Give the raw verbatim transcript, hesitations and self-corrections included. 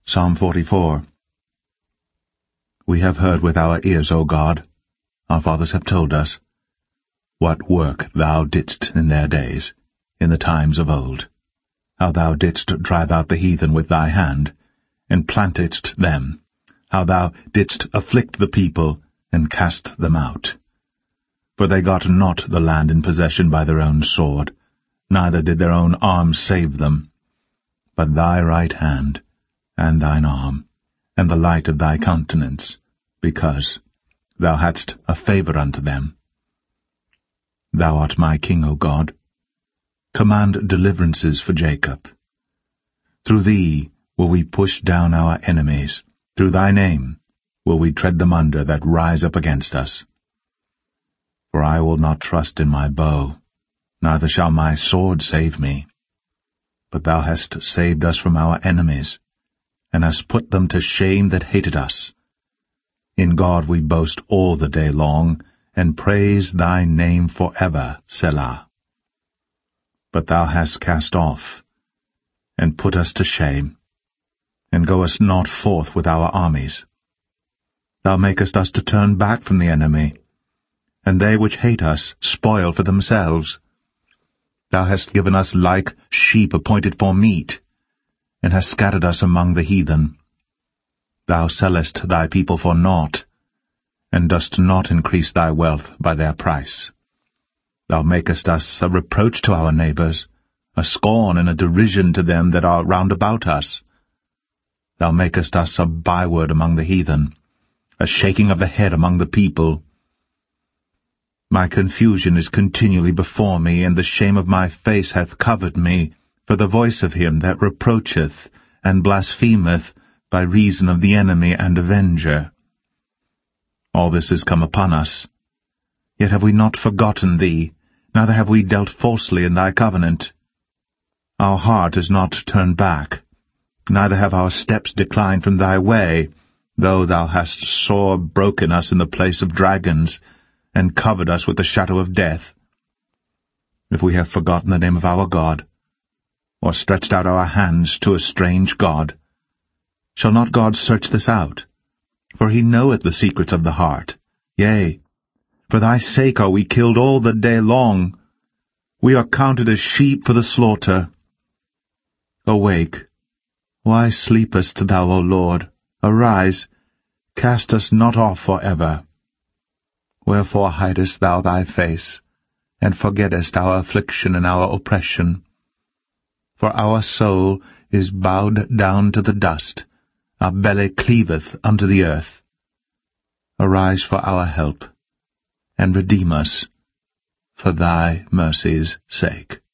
Psalm forty-four. We have heard with our ears, O God, our fathers have told us, what work thou didst in their days, in the times of old, how thou didst drive out the heathen with thy hand, and plantedst them, how thou didst afflict the people, and cast them out. For they got not the land in possession by their own sword, neither did their own arm save them, but thy right hand, and thine arm, and the light of thy countenance, because thou hadst a favour unto them. Thou art my King, O God. Command deliverances for Jacob. Through thee will we push down our enemies. Through thy name will we tread them under that rise up against us. For I will not trust in my bow, neither shall my sword save me. But thou hast saved us from our enemies, and hast put them to shame that hated us. In God we boast all the day long, and praise thy name for ever, Selah. But thou hast cast off, and put us to shame, and goest not forth with our armies. Thou makest us to turn back from the enemy, and they which hate us spoil for themselves. Thou hast given us like sheep appointed for meat, and hast scattered us among the heathen. Thou sellest thy people for naught, and dost not increase thy wealth by their price. Thou makest us a reproach to our neighbours, a scorn and a derision to them that are round about us. Thou makest us a byword among the heathen, a shaking of the head among the people. My confusion is continually before me, and the shame of my face hath covered me, for the voice of him that reproacheth and blasphemeth by reason of the enemy and avenger. All this is come upon us. Yet have we not forgotten thee, neither have we dealt falsely in thy covenant. Our heart is not turned back, neither have our steps declined from thy way, though thou hast sore broken us in the place of dragons, and covered us with the shadow of death. If we have forgotten the name of our God, or stretched out our hands to a strange God, shall not God search this out? For he knoweth the secrets of the heart. Yea, for thy sake are we killed all the day long. We are counted as sheep for the slaughter. Awake, why sleepest thou, O Lord? Arise, cast us not off for ever. Wherefore hidest thou thy face, and forgettest our affliction and our oppression? For our soul is bowed down to the dust, our belly cleaveth unto the earth. Arise for our help, and redeem us, for thy mercy's sake.